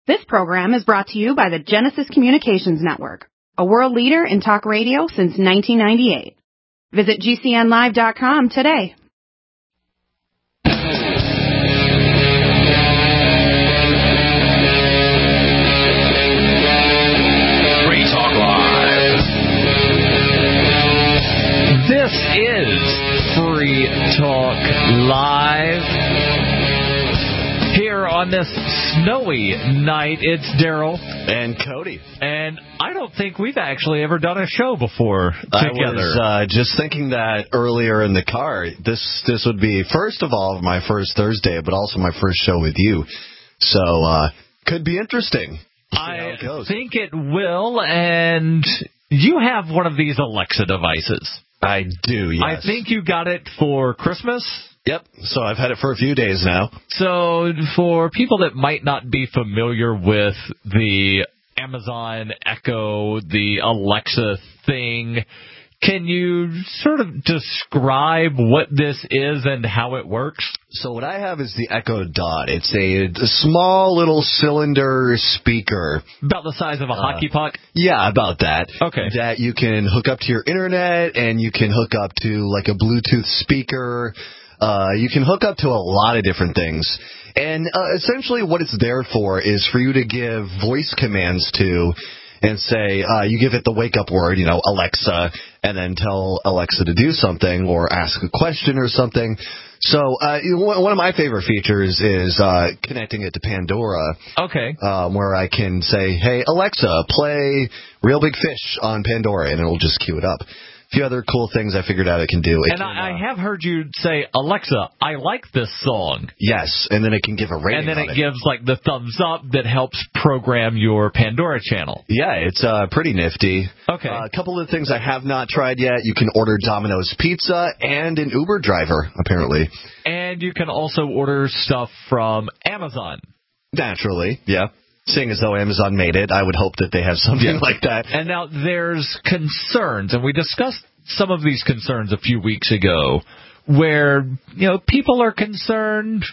This program is brought to you by the Genesis Communications Network, a world leader in talk radio since 1998. Visit GCNlive.com today. Free Talk Live. This is Free Talk Live. Here on this snowy night, it's Daryl. And Cody. And I don't think we've actually ever done a show before together. I was just thinking that earlier in the car. This would be, first of all, my first Thursday, but also my first show with you. So, could be interesting. I think it will, and you have one of these Alexa devices. I do, yes. I think you got it for Christmas. Yep, so I've had it for a few days now. So for people that might not be familiar with the Amazon Echo, the Alexa thing, can you sort of describe what this is and how it works? So what I have is the Echo Dot. It's a small little cylinder speaker. About the size of a hockey puck? Yeah, about that. Okay. That you can hook up to your internet, and you can hook up to like a Bluetooth speaker. You can hook up to a lot of different things. And essentially what it's there for is for you to give voice commands to and say, you give it the wake-up word, Alexa, and then tell Alexa to do something or ask a question or something. So one of my favorite features is connecting it to Pandora. Okay. Where I can say, hey, Alexa, play Real Big Fish on Pandora, and it'll just cue it up. A few other cool things I figured out it can do. I have heard you say, Alexa, I like this song. Yes, and then it can give a rating. And then it gives like the thumbs up that helps program your Pandora channel. Yeah, it's pretty nifty. Okay. A couple of things I have not tried yet. You can order Domino's Pizza and an Uber driver, apparently. And you can also order stuff from Amazon. Naturally, yeah. Seeing as though Amazon made it, I would hope that they have something like that. And now there's concerns, and we discussed some of these concerns a few weeks ago, where, people are concerned.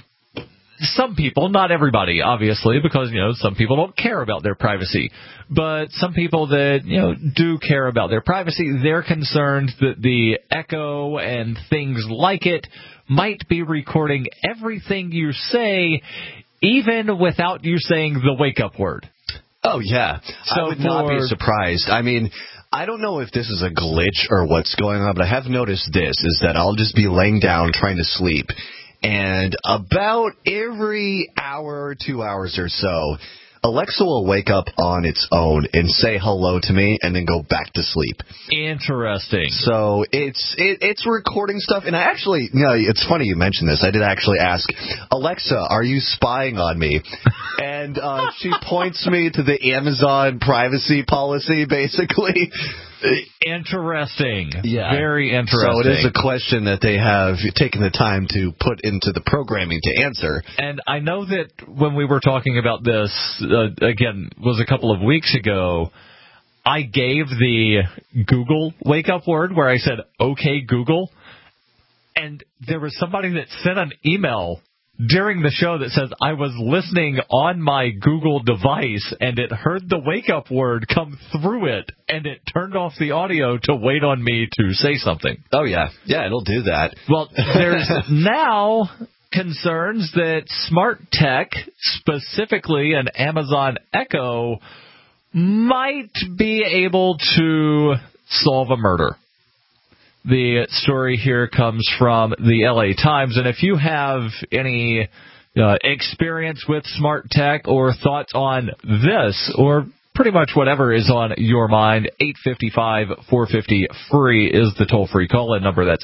Some people, not everybody, obviously, because, some people don't care about their privacy. But some people that, do care about their privacy, they're concerned that the Echo and things like it might be recording everything you say, even without you saying the wake-up word. Oh, yeah. So I would not be surprised. I mean, I don't know if this is a glitch or what's going on, but I have noticed this, is that I'll just be laying down trying to sleep, and about every hour or 2 hours or so, Alexa will wake up on its own and say hello to me and then go back to sleep. Interesting. So it's recording stuff. And I actually, it's funny you mentioned this. I did actually ask, Alexa, are you spying on me? And she points me to the Amazon privacy policy, basically. Interesting. Yeah. Very interesting. So it is a question that they have taken the time to put into the programming to answer. And I know that when we were talking about this, again, was a couple of weeks ago, I gave the Google wake-up word where I said, okay, Google. And there was somebody that sent an email during the show that says, I was listening on my Google device, and it heard the wake-up word come through it, and it turned off the audio to wait on me to say something. Oh, yeah. Yeah, it'll do that. Well, there's now concerns that smart tech, specifically an Amazon Echo, might be able to solve a murder. The story here comes from the LA Times, and if you have any experience with smart tech or thoughts on this or pretty much whatever is on your mind, 855-450-FREE is the toll-free call-in number. That's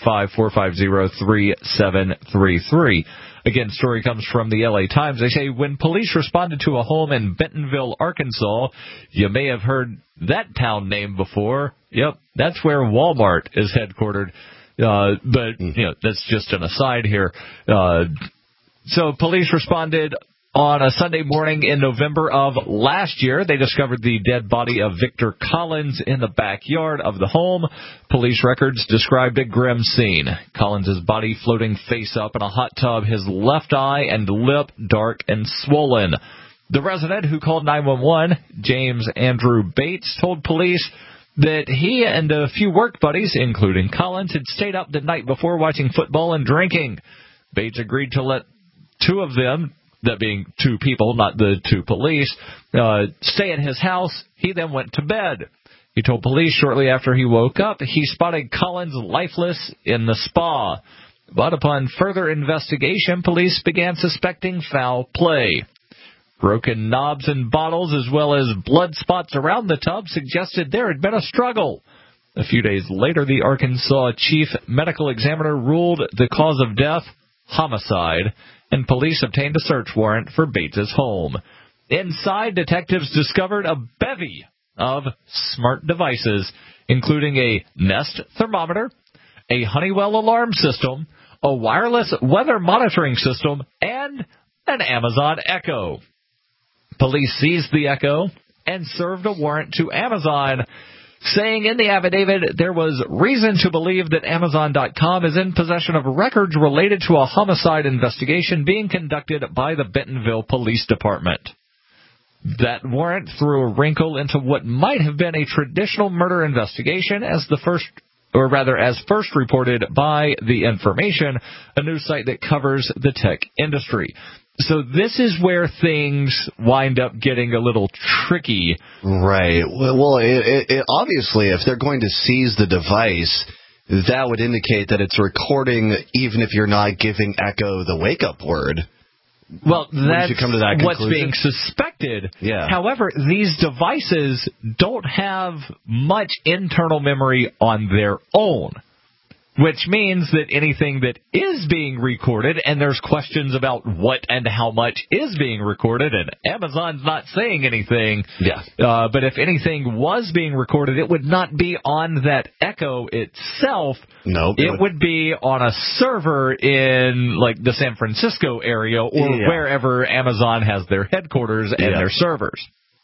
855-450-3733. Again, story comes from the LA Times. They say, when police responded to a home in Bentonville, Arkansas, you may have heard that town name before. Yep, that's where Walmart is headquartered. But that's just an aside here. So police responded on a Sunday morning in November of last year. They discovered the dead body of Victor Collins in the backyard of the home. Police records described a grim scene. Collins' body floating face up in a hot tub, his left eye and lip dark and swollen. The resident who called 911, James Andrew Bates, told police that he and a few work buddies, including Collins, had stayed up the night before watching football and drinking. Bates agreed to let two of them, that being two people, not the two police, stay at his house. He then went to bed. He told police shortly after he woke up he spotted Collins lifeless in the spa. But upon further investigation, police began suspecting foul play. Broken knobs and bottles, as well as blood spots around the tub, suggested there had been a struggle. A few days later, the Arkansas chief medical examiner ruled the cause of death homicide, and police obtained a search warrant for Bates's home. Inside, detectives discovered a bevy of smart devices, including a Nest thermometer, a Honeywell alarm system, a wireless weather monitoring system, and an Amazon Echo. Police seized the Echo and served a warrant to Amazon, saying in the affidavit there was reason to believe that Amazon.com is in possession of records related to a homicide investigation being conducted by the Bentonville Police Department. That warrant threw a wrinkle into what might have been a traditional murder investigation as first reported by The Information, a news site that covers the tech industry. So this is where things wind up getting a little tricky. Right. Well, it obviously, if they're going to seize the device, that would indicate that it's recording even if you're not giving Echo the wake-up word. Well, that's come to that what's being suspected. Yeah. However, these devices don't have much internal memory on their own, which means that anything that is being recorded, and there's questions about what and how much is being recorded, and Amazon's not saying anything. Yeah. But if anything was being recorded, it would not be on that Echo itself. No. It would be on a server in, like, the San Francisco area or wherever Amazon has their headquarters and their servers.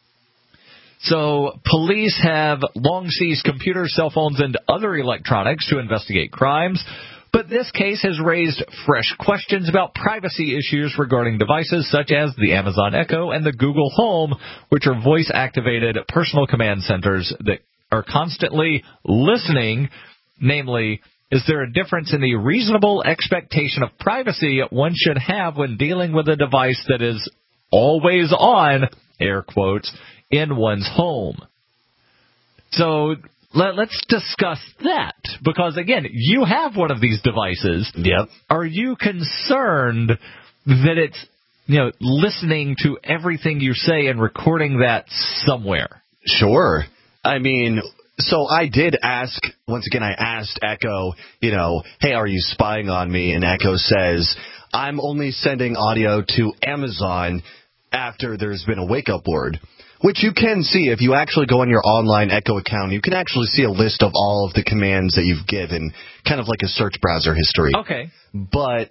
So police have long seized computers, cell phones, and other electronics to investigate crimes, but this case has raised fresh questions about privacy issues regarding devices such as the Amazon Echo and the Google Home, which are voice-activated personal command centers that are constantly listening. Namely, is there a difference in the reasonable expectation of privacy one should have when dealing with a device that is always on, air quotes, in one's home? So let's discuss that, because again, you have one of these devices. Yep. Are you concerned that it's, listening to everything you say and recording that somewhere? Sure. I mean, so I did ask, once again, I asked Echo, hey, are you spying on me? And Echo says, I'm only sending audio to Amazon after there's been a wake-up word. Which you can see if you actually go on your online Echo account. You can actually see a list of all of the commands that you've given, kind of like a search browser history. Okay. But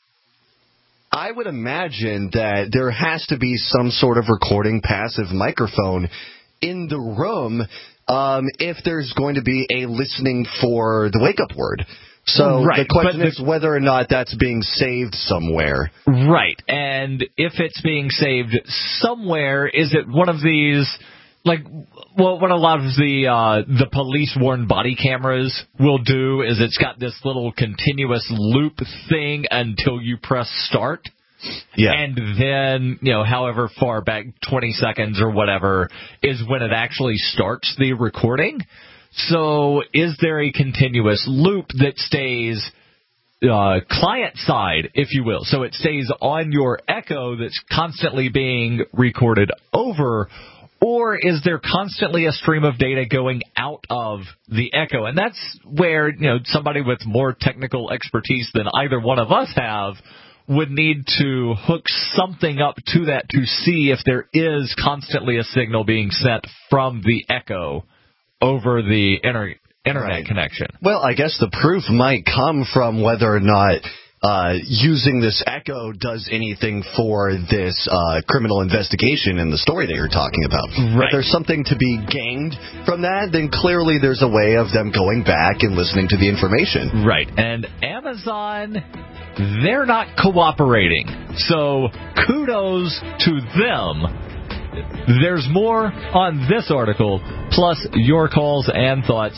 I would imagine that there has to be some sort of recording passive microphone in the room if there's going to be a listening for the wake-up word. So the question is whether or not that's being saved somewhere. Right. And if it's being saved somewhere, is it one of these, what a lot of the police-worn body cameras will do is it's got this little continuous loop thing until you press start. Yeah. And then, however far back, 20 seconds or whatever, is when it actually starts the recording. So is there a continuous loop that stays client side, if you will? So it stays on your Echo that's constantly being recorded over, or is there constantly a stream of data going out of the Echo? And that's where, somebody with more technical expertise than either one of us have would need to hook something up to that to see if there is constantly a signal being sent from the Echo over the internet connection. Well, I guess the proof might come from whether or not using this echo does anything for this criminal investigation in the story that you're talking about. Right. If there's something to be gained from that, then clearly there's a way of them going back and listening to the information. Right. And Amazon, they're not cooperating. So kudos to them. There's more on this article, plus your calls and thoughts,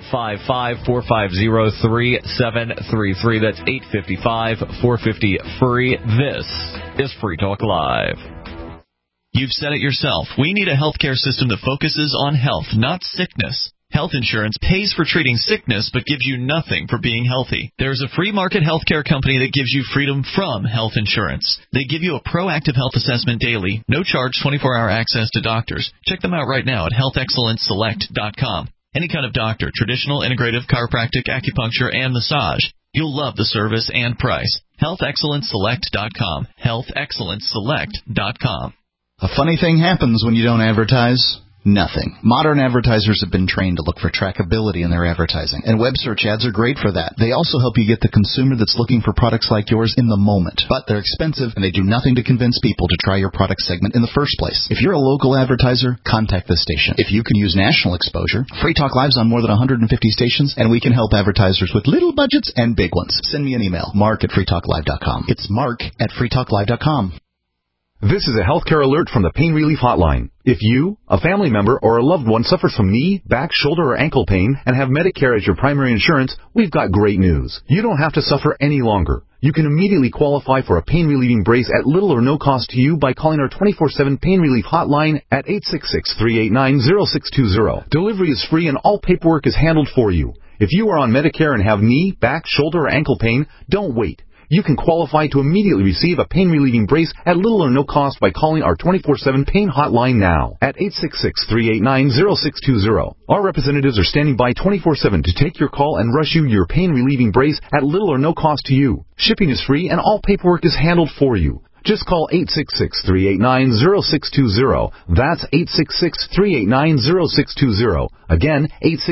855-450-3733. That's 855-450-FREE. This is Free Talk Live. You've said it yourself. We need a healthcare system that focuses on health, not sickness. Health insurance pays for treating sickness but gives you nothing for being healthy. There's a free market healthcare company that gives you freedom from health insurance. They give you a proactive health assessment daily, no charge 24-hour access to doctors. Check them out right now at healthexcellenceselect.com. Any kind of doctor, traditional, integrative, chiropractic, acupuncture, and massage. You'll love the service and price. healthexcellenceselect.com. healthexcellenceselect.com. A funny thing happens when you don't advertise. Nothing. Modern advertisers have been trained to look for trackability in their advertising, and web search ads are great for that. They also help you get the consumer that's looking for products like yours in the moment. But they're expensive, and they do nothing to convince people to try your product segment in the first place. If you're a local advertiser, contact this station. If you can use national exposure, Free Talk Live's on more than 150 stations, and we can help advertisers with little budgets and big ones. Send me an email, mark@freetalklive.com. It's mark@freetalklive.com. This is a healthcare alert from the Pain Relief Hotline. If you, a family member, or a loved one suffers from knee, back, shoulder, or ankle pain and have Medicare as your primary insurance, we've got great news. You don't have to suffer any longer. You can immediately qualify for a pain-relieving brace at little or no cost to you by calling our 24/7 Pain Relief Hotline at 866-389-0620. Delivery is free and all paperwork is handled for you. If you are on Medicare and have knee, back, shoulder, or ankle pain, don't wait. You can qualify to immediately receive a pain-relieving brace at little or no cost by calling our 24/7 Pain Hotline now at 866-389-0620. Our representatives are standing by 24/7 to take your call and rush you your pain-relieving brace at little or no cost to you. Shipping is free and all paperwork is handled for you. Just call 866-389-0620. That's 866-389-0620. Again,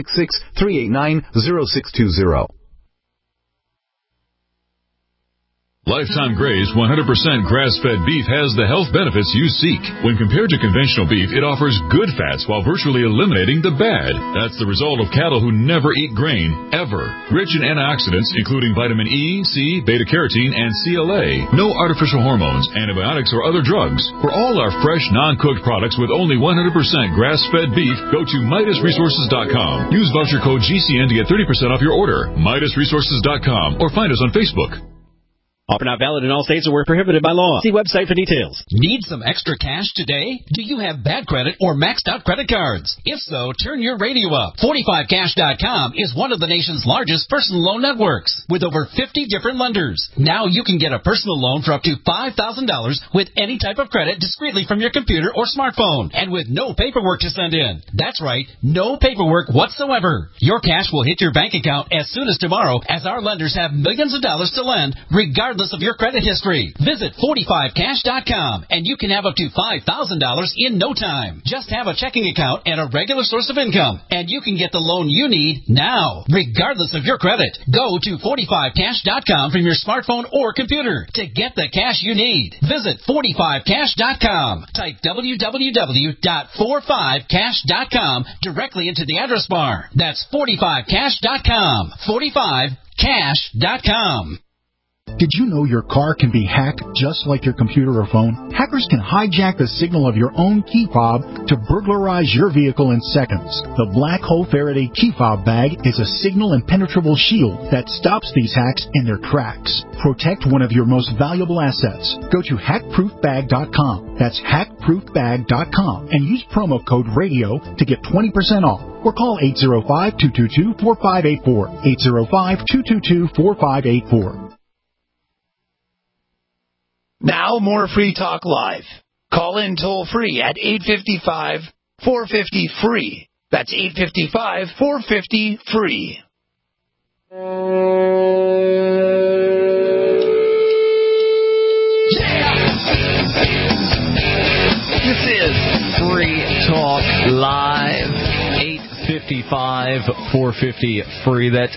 866-389-0620. Lifetime Graze 100% grass-fed beef has the health benefits you seek. When compared to conventional beef, it offers good fats while virtually eliminating the bad. That's the result of cattle who never eat grain, ever. Rich in antioxidants, including vitamin E, C, beta-carotene, and CLA. No artificial hormones, antibiotics, or other drugs. For all our fresh, non-cooked products with only 100% grass-fed beef, go to MidasResources.com. Use voucher code GCN to get 30% off your order. MidasResources.com or find us on Facebook. Offer not valid in all states or where prohibited by law. See website for details. Need some extra cash today? Do you have bad credit or maxed out credit cards? If so, turn your radio up. 45cash.com is one of the nation's largest personal loan networks with over 50 different lenders. Now you can get a personal loan for up to $5,000 with any type of credit discreetly from your computer or smartphone and with no paperwork to send in. That's right, no paperwork whatsoever. Your cash will hit your bank account as soon as tomorrow as our lenders have millions of dollars to lend regardless of your credit history. Visit 45cash.com and you can have up to $5,000 in no time. Just have a checking account and a regular source of income and you can get the loan you need now, regardless of your credit. Go to 45cash.com from your smartphone or computer to get the cash you need. Visit 45cash.com. Type www.45cash.com directly into the address bar. That's 45cash.com. 45cash.com. Did you know your car can be hacked just like your computer or phone? Hackers can hijack the signal of your own key fob to burglarize your vehicle in seconds. The Black Hole Faraday key fob bag is a signal impenetrable shield that stops these hacks in their tracks. Protect one of your most valuable assets. Go to hackproofbag.com. That's hackproofbag.com and use promo code RADIO to get 20% off. Or call 805-222-4584. 805-222-4584. Now more Free Talk Live. Call in toll free at 855-450-FREE. That's 855-450-FREE. This is Free Talk Live. 855-450-FREE. That's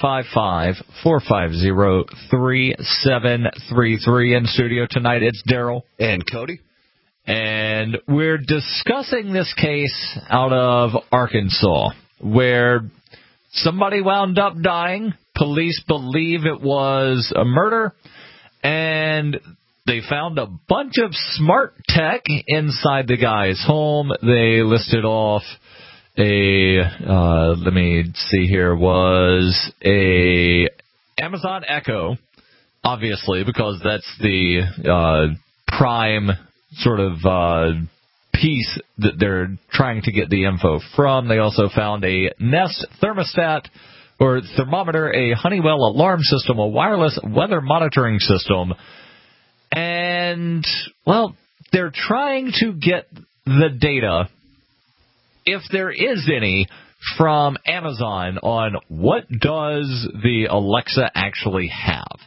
855-450-3733. In studio tonight, it's Daryl. And Cody. And we're discussing this case out of Arkansas, where somebody wound up dying. Police believe it was a murder, and they found a bunch of smart tech inside the guy's home. They listed off let me see here, was a Amazon Echo, obviously, because that's the prime sort of piece that they're trying to get the info from. They also found a Nest thermostat or thermometer, a Honeywell alarm system, a wireless weather monitoring system. And, well, they're trying to get the data, if there is any, from Amazon on what does the Alexa actually have.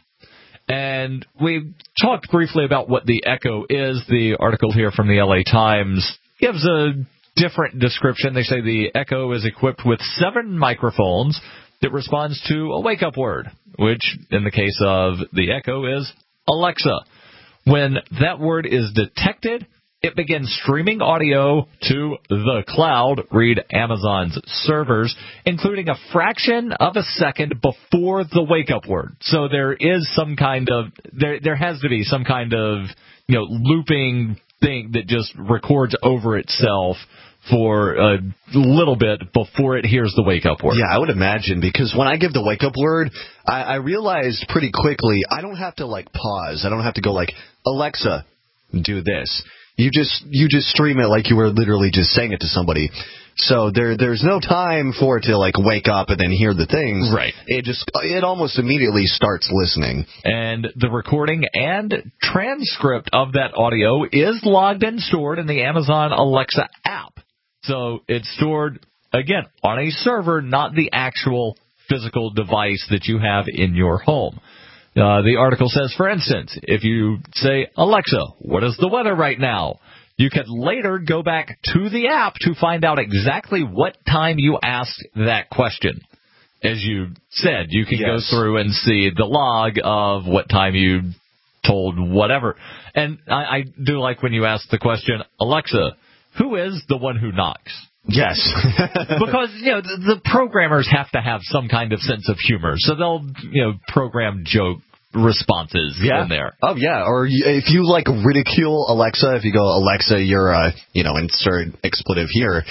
And we talked briefly about what the Echo is. The article here from the LA Times gives a different description. They say the Echo is equipped with 7 microphones that responds to a wake-up word, which in the case of the Echo is Alexa. When that word is detected, it begins streaming audio to the cloud, read Amazon's servers, including a fraction of a second before the wake-up word. So there is some kind of, there has to be some kind of, looping thing that just records over itself for a little bit before it hears the wake-up word. Yeah, I would imagine, because when I give the wake-up word, I realized pretty quickly I don't have to, pause. I don't have to go Alexa, do this. You just stream it like you were literally just saying it to somebody. So there's no time for it to wake up and then hear the things. Right. It almost immediately starts listening. And the recording and transcript of that audio is logged and stored in the Amazon Alexa app. So it's stored, again, on a server, not the actual physical device that you have in your home. The article says, for instance, if you say, Alexa, what is the weather right now? You can later go back to the app to find out exactly what time you asked that question. As you said, you can go through and see the log of what time you told whatever. And I do like when you ask the question, Alexa, who is the one who knocks? Yes. Because, the programmers have to have some kind of sense of humor. So they'll, program joke responses in there. Oh, yeah. Or if you, ridicule Alexa, if you go, Alexa, you're, insert expletive here,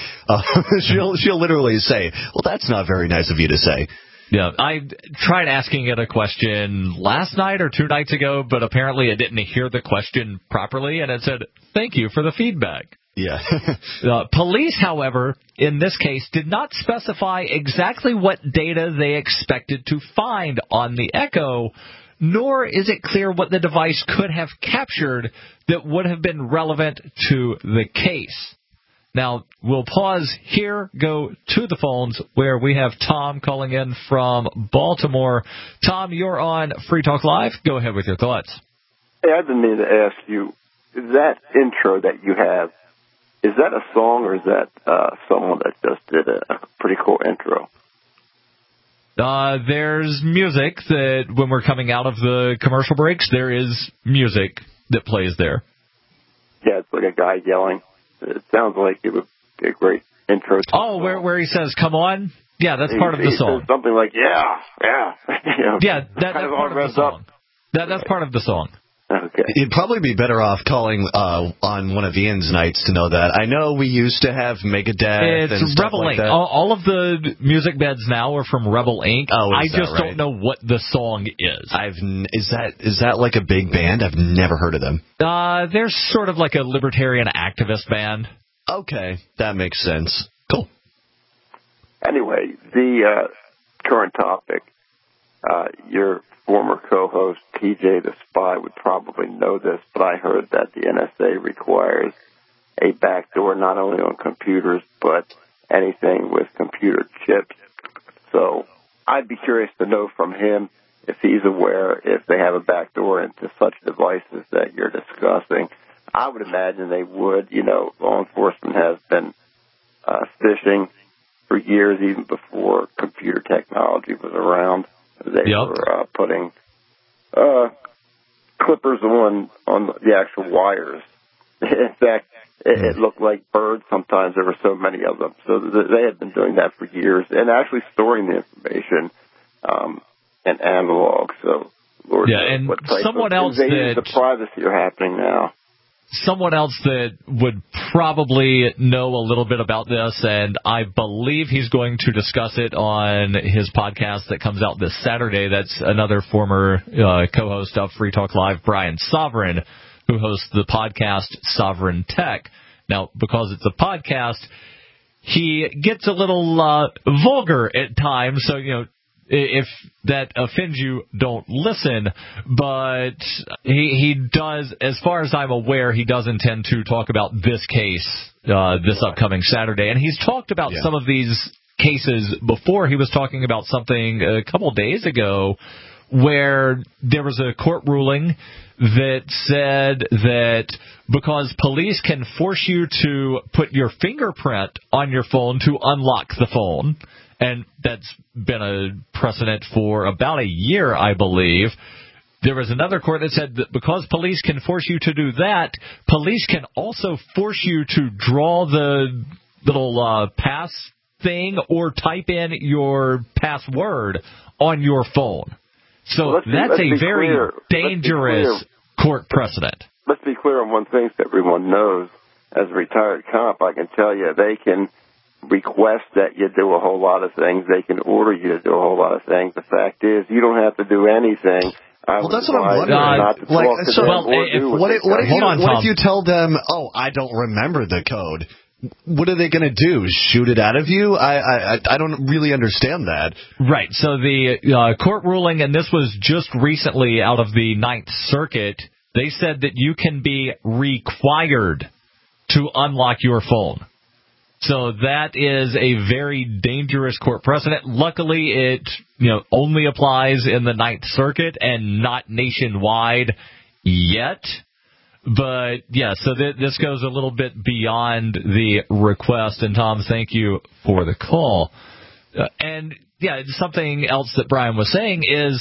she'll literally say, well, that's not very nice of you to say. Yeah, I tried asking it a question last night or 2 nights ago, but apparently it didn't hear the question properly, and it said, thank you for the feedback. Yeah. Police, however, in this case, did not specify exactly what data they expected to find on the Echo, nor is it clear what the device could have captured that would have been relevant to the case. Now, we'll pause here, go to the phones, where we have Tom calling in from Baltimore. Tom, you're on Free Talk Live. Go ahead with your thoughts. Hey, I've been meaning to ask you, that intro that you have, is that a song or is that someone that just did a pretty cool intro? There's music that when we're coming out of the commercial breaks, there is music that plays there. Yeah, it's like a guy yelling. It sounds like it would be a great intro. Where he says, come on? Yeah, that's part of the song. Says something like, yeah. Yeah, that's part of the song. That's part of the song. Okay. You'd probably be better off calling on one of Ian's nights to know that. I know we used to have Megadeth and stuff Rebel like Inc. that. All of the music beds now are from Rebel Inc. Oh, I just don't know what the song is. Is that like a big band? I've never heard of them. They're sort of like a libertarian activist band. Okay, that makes sense. Cool. Anyway, the current topic, your former co-host, TJ the Spy, would probably know this, but I heard that the NSA requires a backdoor not only on computers, but anything with computer chips. So I'd be curious to know from him if he's aware if they have a backdoor into such devices that you're discussing. I would imagine they would. Law enforcement has been phishing for years, even before computer technology was around. They were putting clippers on the actual wires. In fact, it looked like birds sometimes. There were so many of them. So they had been doing that for years and actually storing the information in analog. So, Lord knows and what type someone of else invasions that of privacy are happening now. Someone else that would probably know a little bit about this, and I believe he's going to discuss it on his podcast that comes out this Saturday. That's another former co-host of Free Talk Live, Brian Sovereign, who hosts the podcast Sovereign Tech. Now, because it's a podcast, he gets a little vulgar at times, so, if that offends you, don't listen. But he does, as far as I'm aware, he does intend to talk about this case this upcoming Saturday. And he's talked about some of these cases before. He was talking about something a couple days ago where there was a court ruling that said that because police can force you to put your fingerprint on your phone to unlock the phone, and that's been a precedent for about a year, I believe. There was another court that said that because police can force you to do that, police can also force you to draw the little pass thing or type in your password on your phone. So that's a very dangerous court precedent. Let's be clear on one thing so everyone knows. As a retired cop, I can tell you they can request that you do a whole lot of things. They can order you to do a whole lot of things. The fact is, you don't have to do anything. That's what I'm wondering. What if you tell them, I don't remember the code? What are they going to do? Shoot it out of you? I don't really understand that. Right. So the court ruling, and this was just recently out of the Ninth Circuit, they said that you can be required to unlock your phone. So that is a very dangerous court precedent. Luckily, it only applies in the Ninth Circuit and not nationwide yet. But, so this goes a little bit beyond the request. And, Tom, thank you for the call. Something else that Brian was saying is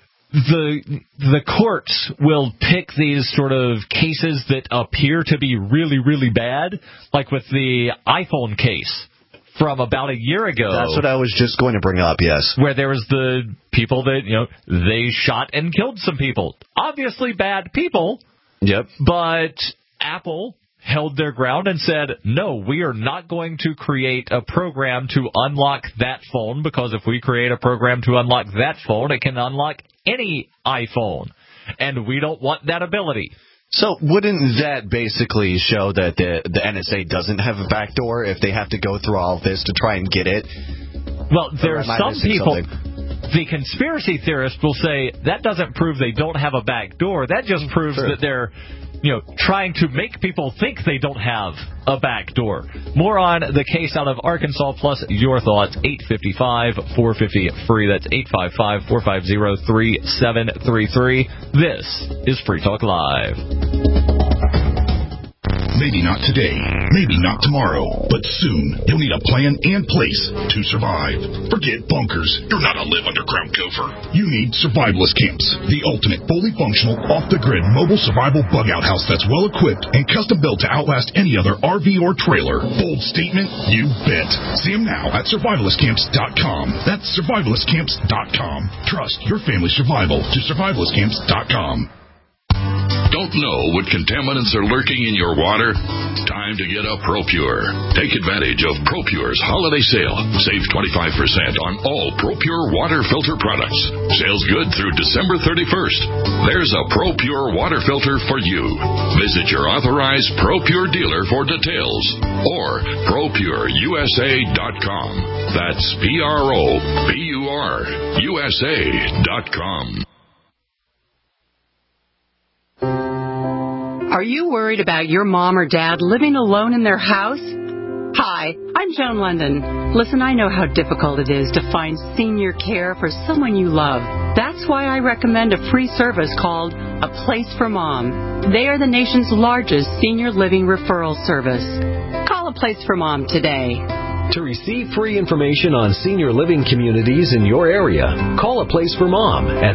the courts will pick these sort of cases that appear to be really, really bad, like with the iPhone case from about a year ago. That's what I was just going to bring up, yes. Where there was the people that, they shot and killed some people. Obviously bad people. Yep. But Apple held their ground and said, no, we are not going to create a program to unlock that phone, because if we create a program to unlock that phone, it can unlock any iPhone. And we don't want that ability. So wouldn't that basically show that the NSA doesn't have a backdoor if they have to go through all of this to try and get it? Well, there are some people... The conspiracy theorists will say that doesn't prove they don't have a back door. That just proves that they're, trying to make people think they don't have a back door. More on the case out of Arkansas, plus your thoughts. 855-450-FREE. That's 855-450-3733. This is Free Talk Live. Maybe not today, maybe not tomorrow, but soon you'll need a plan and place to survive. Forget bunkers. You're not a live underground gopher. You need Survivalist Camps, the ultimate fully functional, off-the-grid mobile survival bug-out house that's well-equipped and custom-built to outlast any other RV or trailer. Bold statement? You bet. See them now at survivalistcamps.com. That's survivalistcamps.com. Trust your family's survival to survivalistcamps.com. Don't know what contaminants are lurking in your water? Time to get a ProPure. Take advantage of ProPure's holiday sale. Save 25% on all ProPure water filter products. Sales good through December 31st. There's a ProPure water filter for you. Visit your authorized ProPure dealer for details or ProPureUSA.com. That's ProPureUSA.com. Are you worried about your mom or dad living alone in their house? Hi, I'm Joan London. Listen, I know how difficult it is to find senior care for someone you love. That's why I recommend a free service called A Place for Mom. They are the nation's largest senior living referral service. Call A Place for Mom today. To receive free information on senior living communities in your area, call A Place for Mom at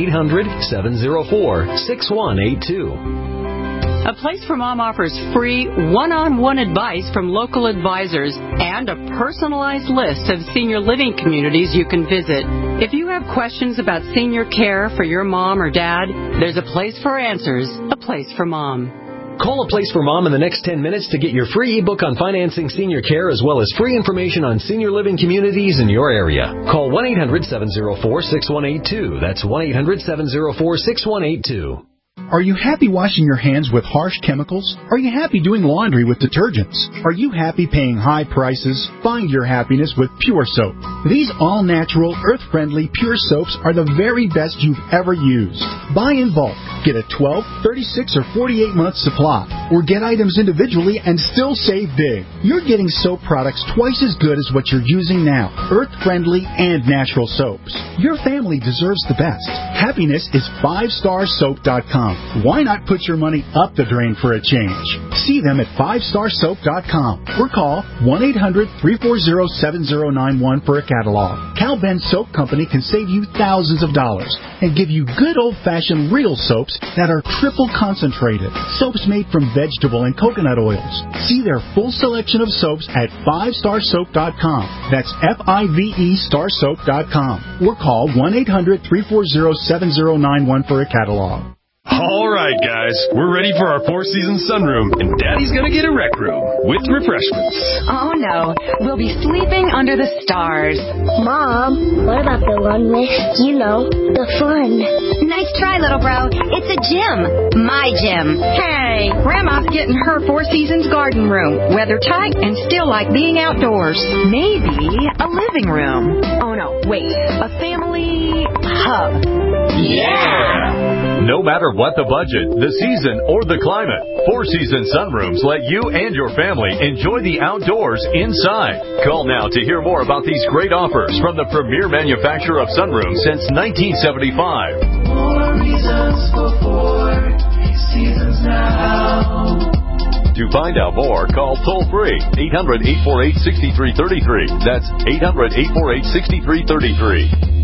1-800-704-6182. A Place for Mom offers free one-on-one advice from local advisors and a personalized list of senior living communities you can visit. If you have questions about senior care for your mom or dad, there's a place for answers, A Place for Mom. Call A Place for Mom in the next 10 minutes to get your free ebook on financing senior care as well as free information on senior living communities in your area. Call 1-800-704-6182. That's 1-800-704-6182. Are you happy washing your hands with harsh chemicals? Are you happy doing laundry with detergents? Are you happy paying high prices? Find your happiness with Pure Soap. These all-natural, earth-friendly Pure Soaps are the very best you've ever used. Buy in bulk. Get a 12, 36, or 48-month supply. Or get items individually and still save big. You're getting soap products twice as good as what you're using now. Earth-friendly and natural soaps. Your family deserves the best. Happiness is 5starsoap.com. Why not put your money up the drain for a change? See them at 5starsoap.com or call 1-800-340-7091 for a catalog. Cal Ben Soap Company can save you thousands of dollars and give you good old-fashioned real soaps that are triple concentrated. Soaps made from vegetable and coconut oils. See their full selection of soaps at 5starsoap.com. That's F-I-V-E starsoap.com or call 1-800-340-7091 for a catalog. All right, guys, we're ready for our Four Seasons sunroom, and Daddy's gonna get a rec room with refreshments. Oh, no. We'll be sleeping under the stars. Mom, what about the one with, the fun? Nice try, little bro. It's a gym. My gym. Hey, Grandma's getting her Four Seasons garden room. Weather tight and still like being outdoors. Maybe a living room. Oh, no, wait. A family hub. Yeah! No matter what the budget, the season, or the climate, Four Seasons Sunrooms let you and your family enjoy the outdoors inside. Call now to hear more about these great offers from the premier manufacturer of sunrooms since 1975. More reasons for Four Seasons now. To find out more, call toll-free 800-848-6333. That's 800-848-6333.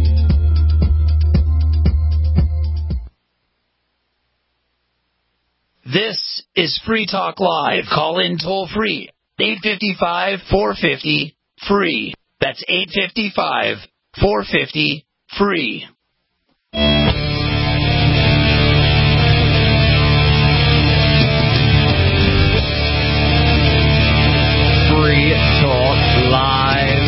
This is Free Talk Live. Call in toll free. 855-450-FREE. That's 855-450-FREE. Free Talk Live.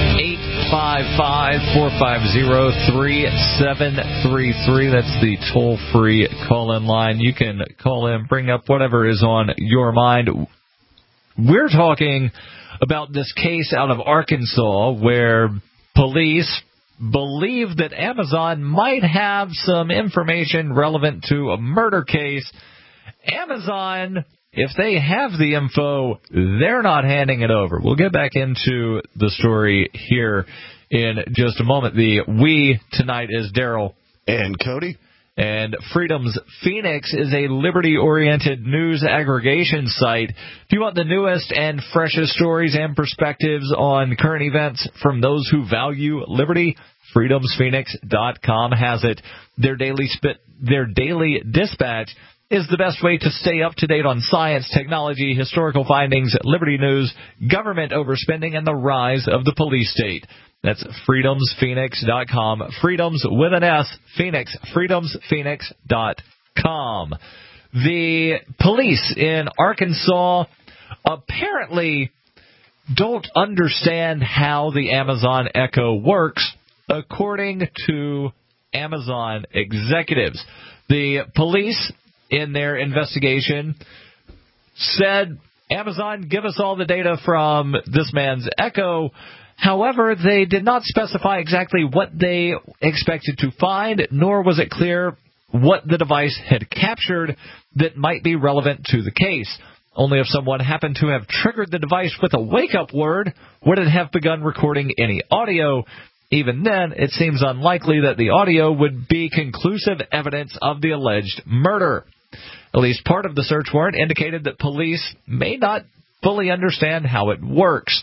855-450-3733. That's the toll-free call-in line. You can call in, bring up whatever is on your mind. We're talking about this case out of Arkansas where police believe that Amazon might have some information relevant to a murder case. Amazon, if they have the info, they're not handing it over. We'll get back into the story here in just a moment. The we tonight is Daryl and Cody. And Freedom's Phoenix is a liberty-oriented news aggregation site. If you want the newest and freshest stories and perspectives on current events from those who value liberty, freedomsphoenix.com has it. Their daily dispatch is the best way to stay up to date on science, technology, historical findings, liberty news, government overspending, and the rise of the police state. That's freedomsphoenix.com. Freedoms with an S, Phoenix, freedomsphoenix.com. The police in Arkansas apparently don't understand how the Amazon Echo works, according to Amazon executives. The police, in their investigation, said, Amazon, give us all the data from this man's Echo. However, they did not specify exactly what they expected to find, nor was it clear what the device had captured that might be relevant to the case. Only if someone happened to have triggered the device with a wake-up word would it have begun recording any audio. Even then, it seems unlikely that the audio would be conclusive evidence of the alleged murder. At least part of the search warrant indicated that police may not fully understand how it works.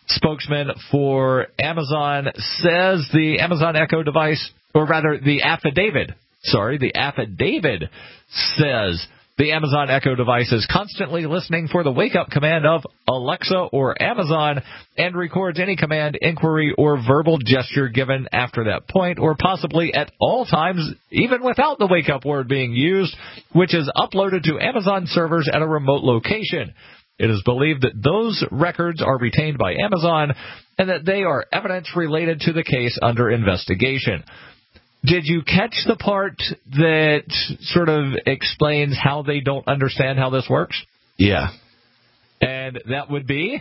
spokesman for Amazon says the Amazon Echo device, or rather the affidavit says the Amazon Echo device is constantly listening for the wake-up command of Alexa or Amazon and records any command, inquiry, or verbal gesture given after that point, or possibly at all times, even without the wake-up word being used, which is uploaded to Amazon servers at a remote location. It is believed that those records are retained by Amazon and that they are evidence related to the case under investigation. Did you catch the part that sort of explains how they don't understand how this works? Yeah. And that would be?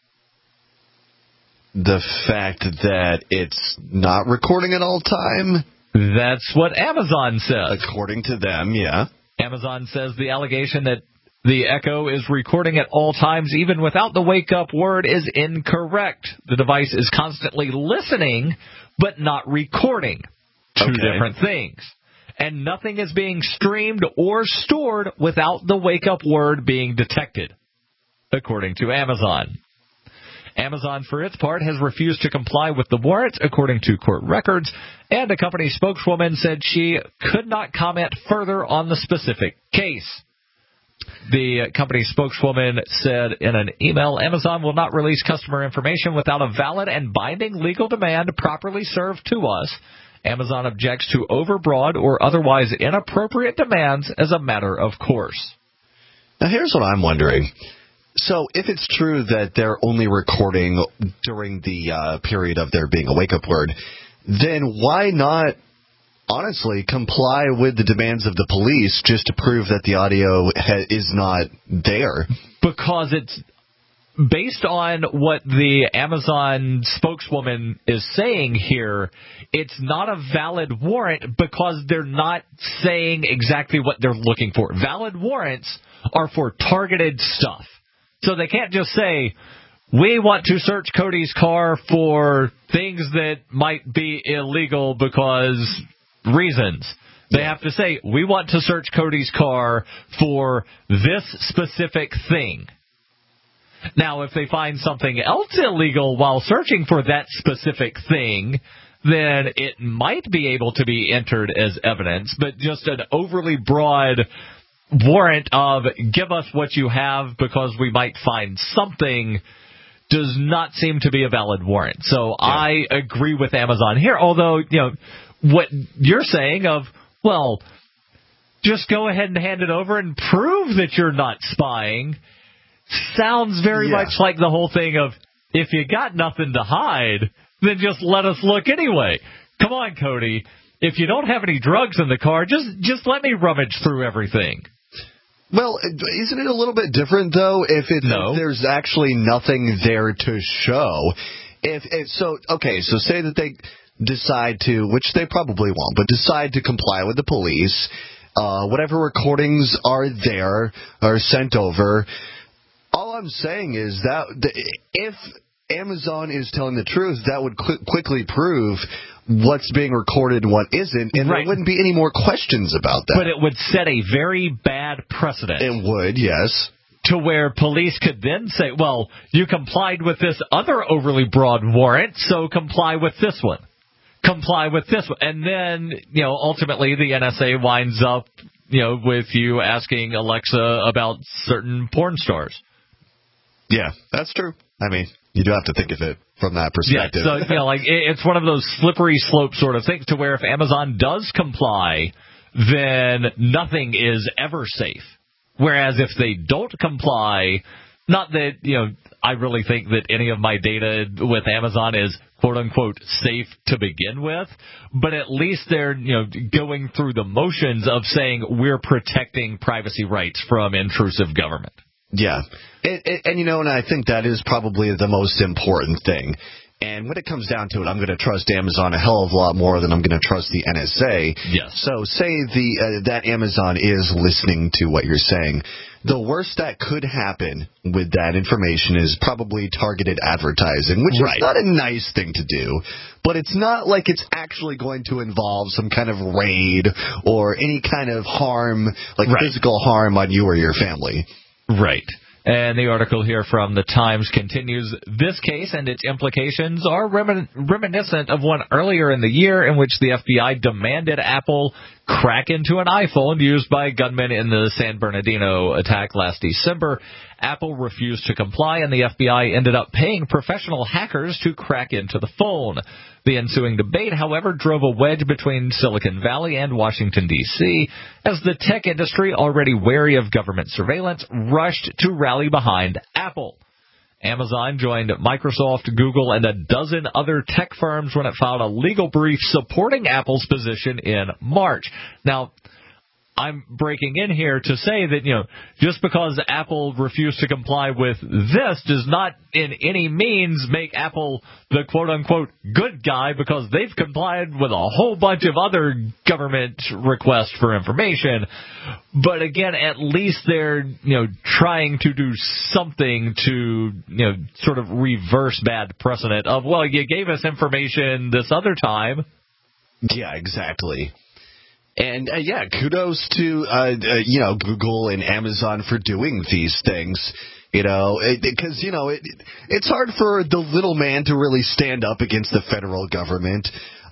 The fact that it's not recording at all time? That's what Amazon says. According to them, yeah. Amazon says the allegation that the Echo is recording at all times, even without the wake-up word, is incorrect. The device is constantly listening, but not recording. Two different things. And nothing is being streamed or stored without the wake-up word being detected, according to Amazon. Amazon, for its part, has refused to comply with the warrant, according to court records, and a company spokeswoman said she could not comment further on the specific case. The company spokeswoman said in an email, Amazon will not release customer information without a valid and binding legal demand properly served to us. Amazon objects to overbroad or otherwise inappropriate demands as a matter of course. Now, here's what I'm wondering. So, if it's true that they're only recording during the period of there being a wake-up word, then why not, honestly, comply with the demands of the police just to prove that the audio is not there? Because it's based on what the Amazon spokeswoman is saying here, it's not a valid warrant because they're not saying exactly what they're looking for. Valid warrants are for targeted stuff. So they can't just say, we want to search Cody's car for things that might be illegal because reasons. They have to say, we want to search Cody's car for this specific thing. Now, if they find something else illegal while searching for that specific thing, then it might be able to be entered as evidence, but just an overly broad warrant of give us what you have because we might find something does not seem to be a valid warrant. So I agree with Amazon here, although, what you're saying of, well, just go ahead and hand it over and prove that you're not spying sounds very much like the whole thing of, if you got nothing to hide, then just let us look anyway. Come on, Cody. If you don't have any drugs in the car, just let me rummage through everything. Well, isn't it a little bit different, though, if there's actually nothing there to show? So say that they decide to, which they probably won't, but decide to comply with the police. Whatever recordings are there are sent over. All I'm saying is that if Amazon is telling the truth, that would quickly prove what's being recorded and what isn't, and there wouldn't be any more questions about that. But it would set a very bad precedent. It would, yes. To where police could then say, well, you complied with this other overly broad warrant, so comply with this one. Comply with this one. And then, ultimately the NSA winds up, with you asking Alexa about certain porn stars. Yeah, that's true. I mean, you do have to think of it from that perspective. Yeah, so, it's one of those slippery slope sort of things to where if Amazon does comply, then nothing is ever safe. Whereas if they don't comply, not that, I really think that any of my data with Amazon is quote-unquote safe to begin with, but at least they're, going through the motions of saying we're protecting privacy rights from intrusive government. Yeah. And I think that is probably the most important thing. And when it comes down to it, I'm going to trust Amazon a hell of a lot more than I'm going to trust the NSA. Yes. So say that Amazon is listening to what you're saying. The worst that could happen with that information is probably targeted advertising, which is not a nice thing to do. But it's not like it's actually going to involve some kind of raid or any kind of harm, like physical harm on you or your family. Right. And the article here from the Times continues, this case and its implications are reminiscent of one earlier in the year in which the FBI demanded Apple crack into an iPhone used by gunmen in the San Bernardino attack last December. Apple refused to comply, and the FBI ended up paying professional hackers to crack into the phone. The ensuing debate, however, drove a wedge between Silicon Valley and Washington, D.C., as the tech industry, already wary of government surveillance, rushed to rally behind Apple. Amazon joined Microsoft, Google, and a dozen other tech firms when it filed a legal brief supporting Apple's position in March. Now, I'm breaking in here to say that, just because Apple refused to comply with this does not in any means make Apple the quote-unquote good guy, because they've complied with a whole bunch of other government requests for information. But again, at least they're, trying to do something to, sort of reverse bad precedent of, well, you gave us information this other time. Yeah, exactly. And, kudos to, Google and Amazon for doing these things, because, it's hard for the little man to really stand up against the federal government.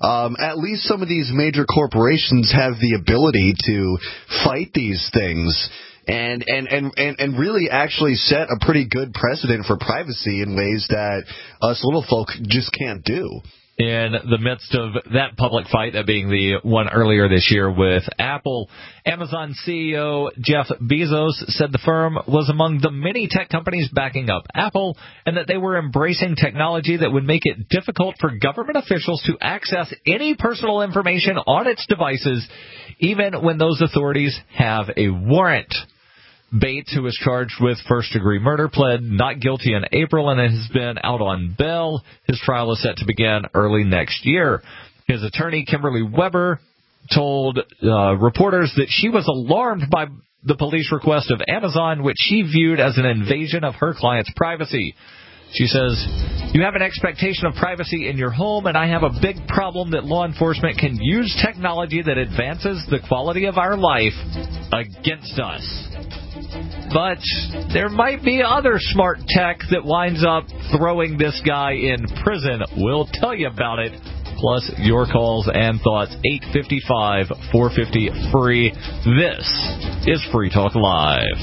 At least some of these major corporations have the ability to fight these things and really actually set a pretty good precedent for privacy in ways that us little folk just can't do. In the midst of that public fight, that being the one earlier this year with Apple, Amazon CEO Jeff Bezos said the firm was among the many tech companies backing up Apple, and that they were embracing technology that would make it difficult for government officials to access any personal information on its devices, even when those authorities have a warrant. Bates, who was charged with first-degree murder, pled not guilty in April and has been out on bail. His trial is set to begin early next year. His attorney, Kimberly Weber, told reporters that she was alarmed by the police request of Amazon, which she viewed as an invasion of her client's privacy. She says, "You have an expectation of privacy in your home, and I have a big problem that law enforcement can use technology that advances the quality of our life against us." But there might be other smart tech that winds up throwing this guy in prison. We'll tell you about it. Plus your calls and thoughts. 855-450-FREE. This is Free Talk Live.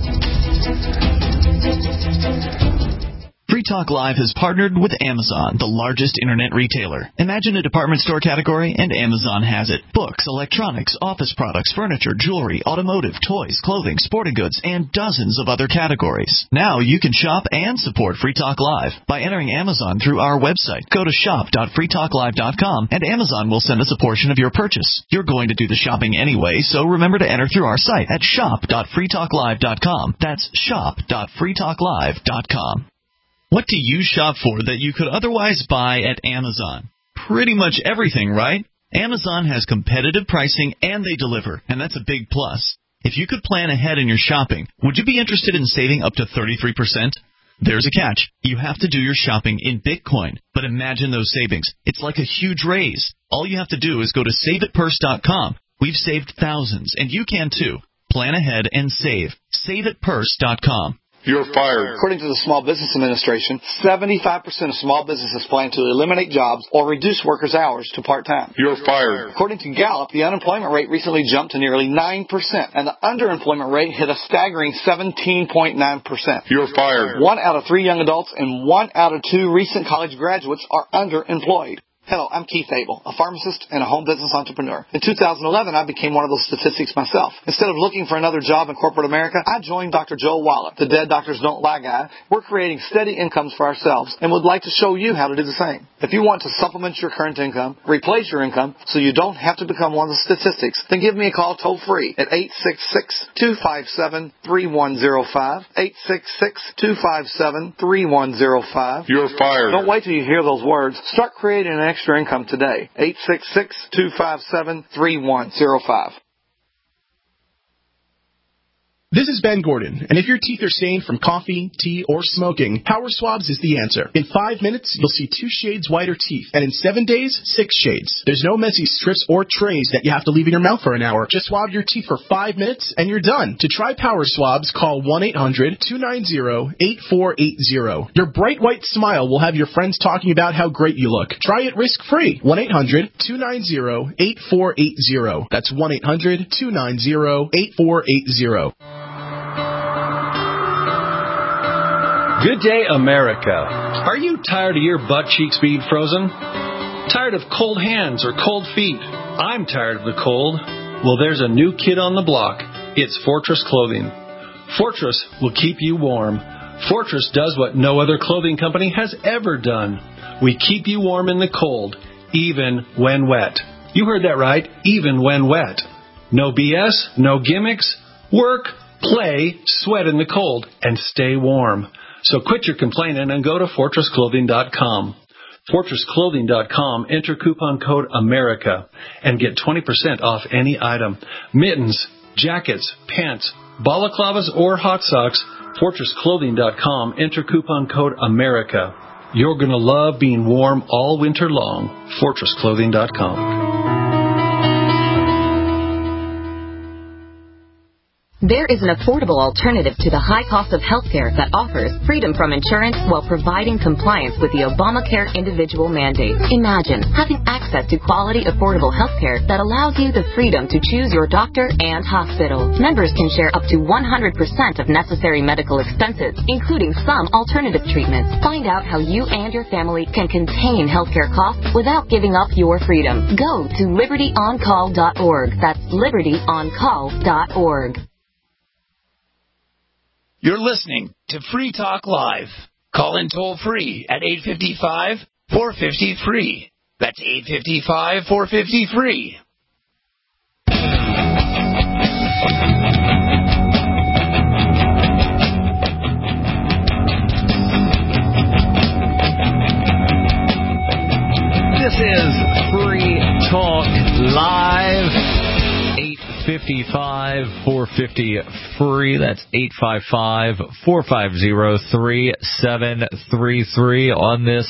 Free Talk Live has partnered with Amazon, the largest internet retailer. Imagine a department store category, and Amazon has it. Books, electronics, office products, furniture, jewelry, automotive, toys, clothing, sporting goods, and dozens of other categories. Now you can shop and support Free Talk Live by entering Amazon through our website. Go to shop.freetalklive.com, and Amazon will send us a portion of your purchase. You're going to do the shopping anyway, so remember to enter through our site at shop.freetalklive.com. That's shop.freetalklive.com. What do you shop for that you could otherwise buy at Amazon? Pretty much everything, right? Amazon has competitive pricing and they deliver, and that's a big plus. If you could plan ahead in your shopping, would you be interested in saving up to 33%? There's a catch. You have to do your shopping in Bitcoin. But imagine those savings. It's like a huge raise. All you have to do is go to SaveItPurse.com. We've saved thousands, and you can too. Plan ahead and save. SaveItPurse.com. You're fired. According to the Small Business Administration, 75% of small businesses plan to eliminate jobs or reduce workers' hours to part-time. You're fired. According to Gallup, the unemployment rate recently jumped to nearly 9%, and the underemployment rate hit a staggering 17.9%. You're fired. 1 out of 3 young adults and 1 out of 2 recent college graduates are underemployed. Hello, I'm Keith Abel, a pharmacist and a home business entrepreneur. In 2011, I became one of those statistics myself. Instead of looking for another job in corporate America, I joined Dr. Joel Wallach, the Dead Doctors Don't Lie guy. We're creating steady incomes for ourselves and would like to show you how to do the same. If you want to supplement your current income, replace your income so you don't have to become one of the statistics, then give me a call toll-free at 866-257-3105, 866-257-3105. You're fired. Don't wait till you hear those words. Start creating an extra income today. 866-257-3105. This is Ben Gordon, and if your teeth are stained from coffee, tea, or smoking, Power Swabs is the answer. In 5 minutes, you'll see 2 shades whiter teeth, and in 7 days, 6 shades. There's no messy strips or trays that you have to leave in your mouth for an hour. Just swab your teeth for 5 minutes, and you're done. To try Power Swabs, call 1-800-290-8480. Your bright white smile will have your friends talking about how great you look. Try it risk-free. 1-800-290-8480. That's 1-800-290-8480. Good day, America. Are you tired of your butt cheeks being frozen? Tired of cold hands or cold feet? I'm tired of the cold. Well, there's a new kid on the block. It's Fortress Clothing. Fortress will keep you warm. Fortress does what no other clothing company has ever done. We keep you warm in the cold, even when wet. You heard that right, even when wet. No BS, no gimmicks. Work, play, sweat in the cold, and stay warm. So quit your complaining and go to FortressClothing.com. FortressClothing.com, enter coupon code AMERICA and get 20% off any item. Mittens, jackets, pants, balaclavas, or hot socks. FortressClothing.com, enter coupon code AMERICA. You're going to love being warm all winter long. FortressClothing.com. There is an affordable alternative to the high cost of health care that offers freedom from insurance while providing compliance with the Obamacare individual mandate. Imagine having access to quality, affordable health care that allows you the freedom to choose your doctor and hospital. Members can share up to 100% of necessary medical expenses, including some alternative treatments. Find out how you and your family can contain healthcare costs without giving up your freedom. Go to libertyoncall.org. That's libertyoncall.org. You're listening to Free Talk Live. Call in toll free at 855-450-FREE. That's 855-450-FREE. This is Free Talk Live. 855-450-FREE. That's 855-450-3733 on this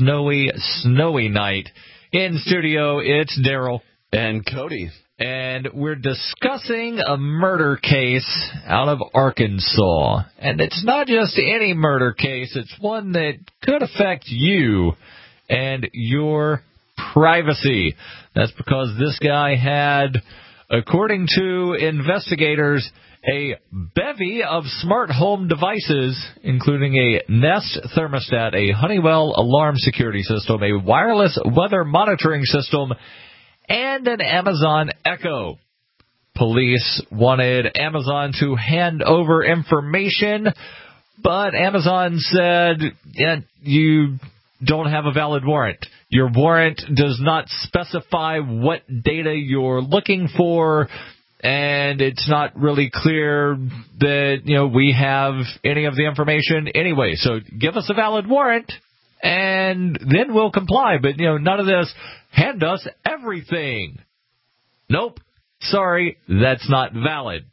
snowy night. In studio, it's Daryl. And Cody. And we're discussing a murder case out of Arkansas. And it's not just any murder case. It's one that could affect you and your privacy. That's because this guy had, according to investigators, a bevy of smart home devices, including a Nest thermostat, a Honeywell alarm security system, a wireless weather monitoring system, and an Amazon Echo. Police wanted Amazon to hand over information, but Amazon said, you don't have a valid warrant. Your warrant does not specify what data you're looking for, and it's not really clear that, we have any of the information anyway. So give us a valid warrant, and then we'll comply. But, none of this, hand us everything. Nope. Sorry, that's not valid.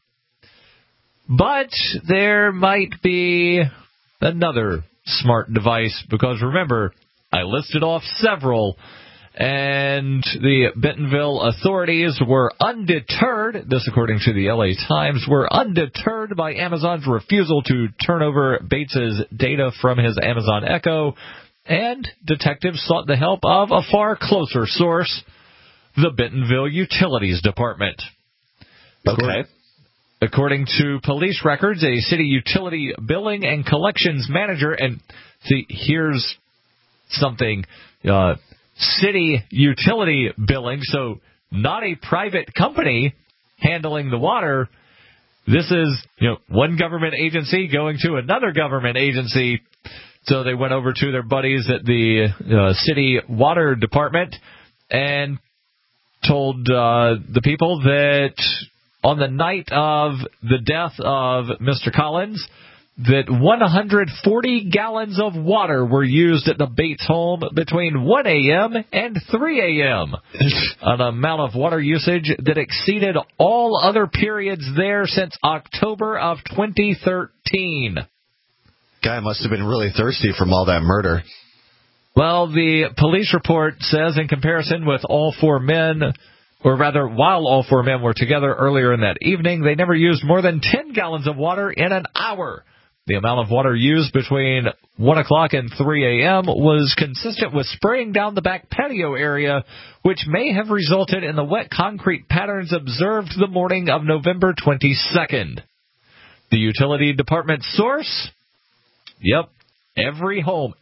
But there might be another smart device, because remember, I listed off several, and the Bentonville authorities were undeterred, this according to the LA Times, were undeterred by Amazon's refusal to turn over Bates's data from his Amazon Echo, and detectives sought the help of a far closer source, the Bentonville Utilities Department. Okay. According to police records, a city utility billing and collections manager, and see, here's something, city utility billing, so not a private company handling the water. This is, one government agency going to another government agency. So they went over to their buddies at the city water department and told the people that on the night of the death of Mr. Collins, that 140 gallons of water were used at the Bates home between 1 a.m. and 3 a.m., an amount of water usage that exceeded all other periods there since October of 2013. Guy must have been really thirsty from all that murder. Well, the police report says in comparison with all four men, or rather, while all four men were together earlier in that evening, they never used more than 10 gallons of water in an hour. The amount of water used between 1 o'clock and 3 a.m. was consistent with spraying down the back patio area, which may have resulted in the wet concrete patterns observed the morning of November 22nd. The utility department source? Yep, every home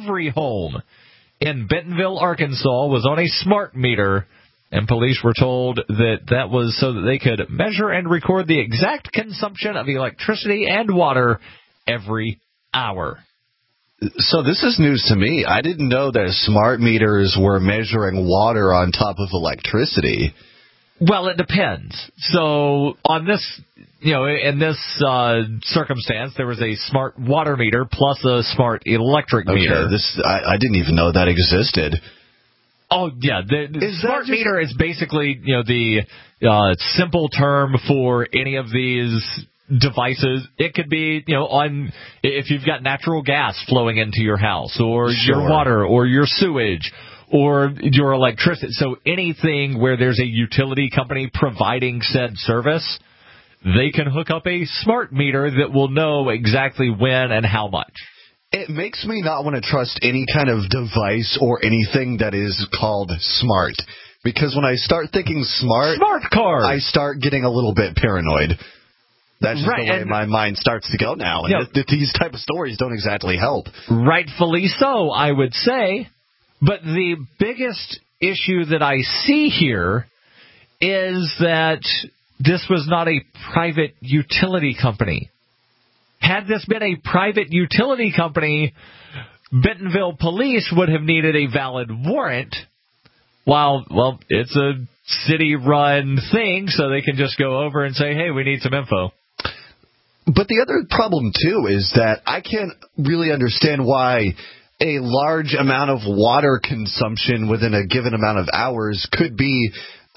in Bentonville, Arkansas was on a smart meter, and police were told that that was so that they could measure and record the exact consumption of electricity and water every hour. So this is news to me. I didn't know that smart meters were measuring water on top of electricity. Well, it depends. So on this, in this circumstance, there was a smart water meter plus a smart electric meter. I didn't even know that existed. Oh, yeah. The smart meter is basically, the simple term for any of these devices. It could be, if you've got natural gas flowing into your house, or your water, or your sewage, or your electricity. So anything where there's a utility company providing said service, they can hook up a smart meter that will know exactly when and how much. It makes me not want to trust any kind of device or anything that is called smart. Because when I start thinking smart card, I start getting a little bit paranoid. That's just the way my mind starts to go now. And these type of stories don't exactly help. Rightfully so, I would say. But the biggest issue that I see here is that this was not a private utility company. Had this been a private utility company, Bentonville police would have needed a valid warrant. Well, it's a city-run thing, so they can just go over and say, hey, we need some info. But the other problem, too, is that I can't really understand why a large amount of water consumption within a given amount of hours could be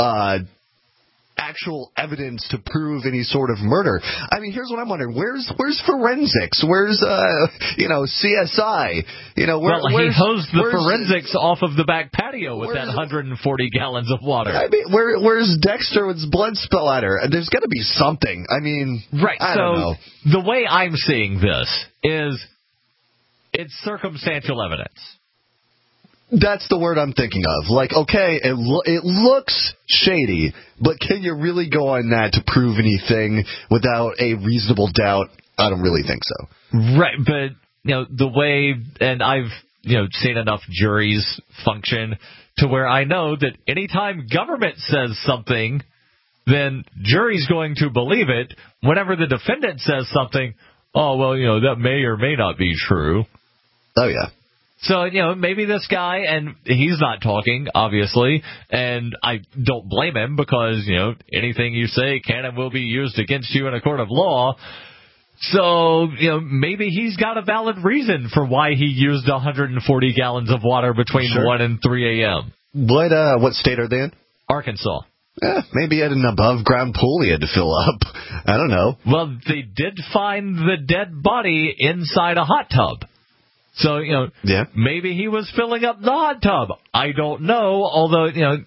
actual evidence to prove any sort of murder. I mean, here's what I'm wondering: where's forensics? Where's CSI? He hosed the forensics off of the back patio with that 140 gallons of water. I mean, where's Dexter with his blood splatter? There's got to be something. I mean, I don't know. The way I'm seeing this is it's circumstantial evidence. That's the word I'm thinking of. Like, okay, it looks shady, but can you really go on that to prove anything without a reasonable doubt? I don't really think so. Right, but, the way, and I've, seen enough juries function to where I know that anytime government says something, then jury's going to believe it. Whenever the defendant says something, oh, well, that may or may not be true. Oh, yeah. So, maybe this guy, and he's not talking, obviously, and I don't blame him because, anything you say can and will be used against you in a court of law. So, maybe he's got a valid reason for why he used 140 gallons of water between 1 and 3 a.m. What state are they in? Arkansas. Maybe he had an above-ground pool he had to fill up. I don't know. Well, they did find the dead body inside a hot tub. So, maybe he was filling up the hot tub. I don't know, although,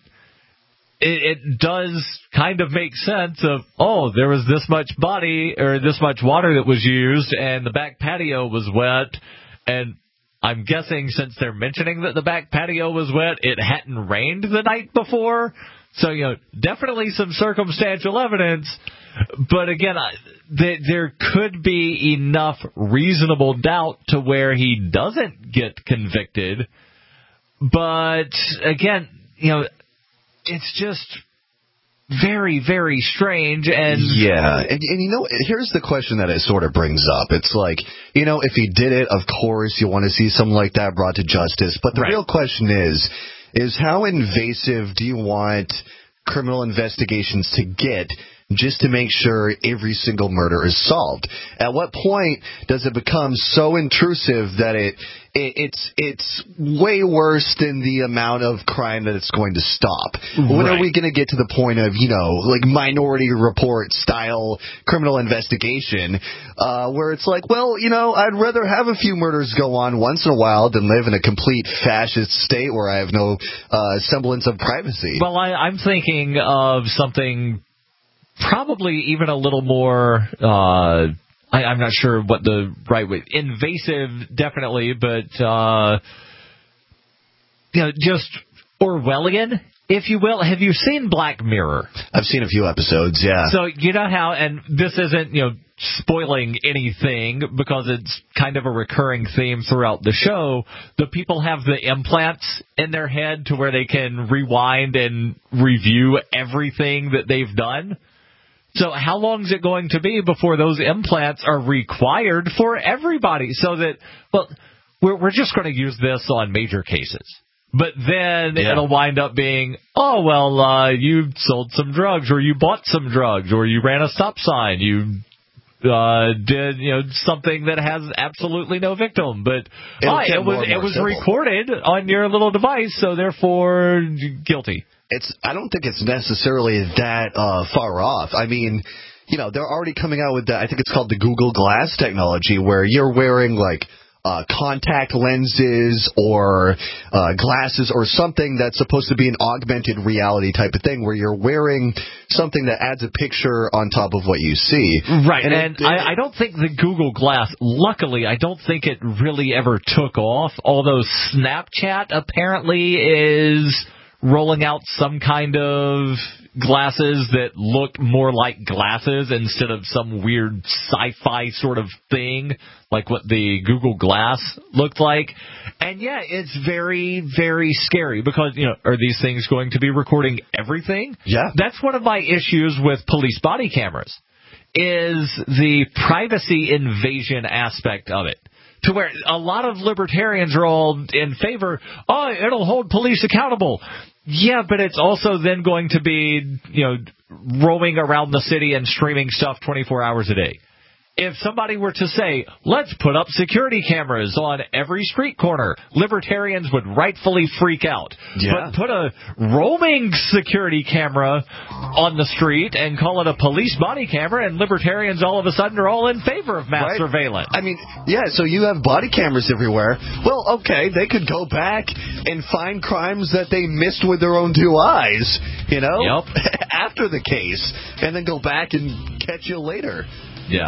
it does kind of make sense of, there was this much body or this much water that was used and the back patio was wet. And I'm guessing since they're mentioning that the back patio was wet, it hadn't rained the night before. So, definitely some circumstantial evidence. But again, there could be enough reasonable doubt to where he doesn't get convicted. But again, it's just very, very strange. And yeah, and here's the question that it sort of brings up. It's like, if he did it, of course you want to see something like that brought to justice. But the real question is how invasive do you want criminal investigations to get just to make sure every single murder is solved? At what point does it become so intrusive that it's way worse than the amount of crime that it's going to stop? When are we going to get to the point of, like Minority Report style criminal investigation, where it's like, well, I'd rather have a few murders go on once in a while than live in a complete fascist state where I have no semblance of privacy. Well, I'm thinking of something probably even a little more, I'm not sure what the right way, invasive definitely, but, just Orwellian, if you will. Have you seen Black Mirror? I've seen a few episodes, yeah. So you know how, and this isn't, spoiling anything because it's kind of a recurring theme throughout the show. The people have the implants in their head to where they can rewind and review everything that they've done. So how long is it going to be before those implants are required for everybody? So that, well, we're just going to use this on major cases. But then it'll wind up being, you sold some drugs, or you bought some drugs, or you ran a stop sign, you did something that has absolutely no victim, but it was recorded on your little device, so therefore guilty. I don't think it's necessarily that far off. I mean, they're already coming out with that. I think it's called the Google Glass technology, where you're wearing like contact lenses or glasses or something that's supposed to be an augmented reality type of thing, where you're wearing something that adds a picture on top of what you see. Right, and I don't think the Google Glass, luckily, I don't think it really ever took off, although Snapchat apparently is rolling out some kind of glasses that look more like glasses instead of some weird sci-fi sort of thing like what the Google Glass looked like. And it's very, very scary because, are these things going to be recording everything? Yeah. That's one of my issues with police body cameras, is the privacy invasion aspect of it. To where a lot of libertarians are all in favor, it'll hold police accountable. Yeah, but it's also then going to be, roaming around the city and streaming stuff 24 hours a day. If somebody were to say, let's put up security cameras on every street corner, libertarians would rightfully freak out. Yeah. But put a roaming security camera on the street and call it a police body camera, and libertarians all of a sudden are all in favor of mass surveillance. I mean, so you have body cameras everywhere. Well, okay, they could go back and find crimes that they missed with their own two eyes, after the case, and then go back and catch you later. Yeah.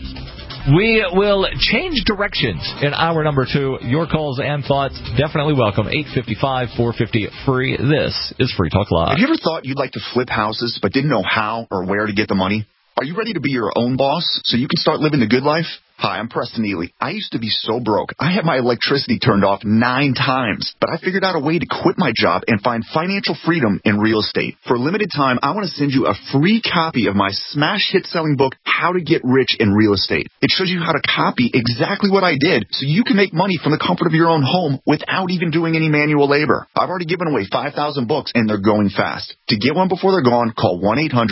We will change directions in hour number 2. Your calls and thoughts definitely welcome. 855-450-FREE. This is Free Talk Live. Have you ever thought you'd like to flip houses but didn't know how or where to get the money? Are you ready to be your own boss so you can start living the good life? Hi, I'm Preston Ely. I used to be so broke. I had my electricity turned off 9 times, but I figured out a way to quit my job and find financial freedom in real estate. For a limited time, I want to send you a free copy of my smash hit selling book, How to Get Rich in Real Estate. It shows you how to copy exactly what I did so you can make money from the comfort of your own home without even doing any manual labor. I've already given away 5,000 books and they're going fast. To get one before they're gone, call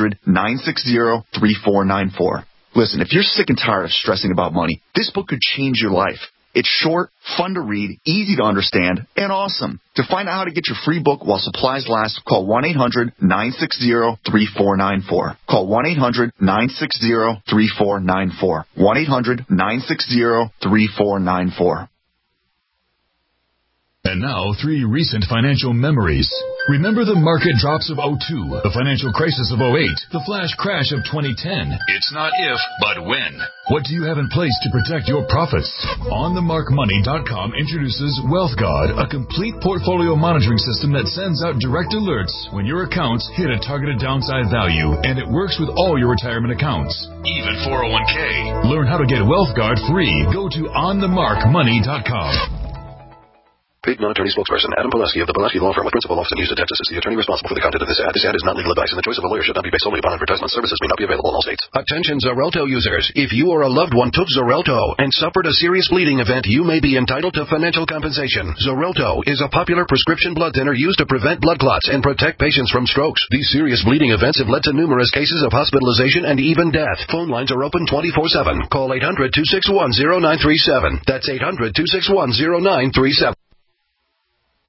1-800-960-3494. Listen, if you're sick and tired of stressing about money, this book could change your life. It's short, fun to read, easy to understand, and awesome. To find out how to get your free book while supplies last, call 1-800-960-3494. Call 1-800-960-3494. 1-800-960-3494. And now, 3 recent financial memories. Remember the market drops of 2002, the financial crisis of 2008, the flash crash of 2010. It's not if, but when. What do you have in place to protect your profits? OnTheMarkMoney.com introduces WealthGuard, a complete portfolio monitoring system that sends out direct alerts when your accounts hit a targeted downside value, and it works with all your retirement accounts, even 401k. Learn how to get WealthGuard free. Go to OnTheMarkMoney.com. Paid non-attorney spokesperson Adam Pileski of the Pileski Law Firm with principal office in Houston, Texas is the attorney responsible for the content of this ad. This ad is not legal advice, and the choice of a lawyer should not be based solely upon advertisement. Services may not be available in all states. Attention Xarelto users. If you or a loved one took Xarelto and suffered a serious bleeding event, you may be entitled to financial compensation. Xarelto is a popular prescription blood thinner used to prevent blood clots and protect patients from strokes. These serious bleeding events have led to numerous cases of hospitalization and even death. Phone lines are open 24/7. Call 800-261-0937. That's 800-261-0937.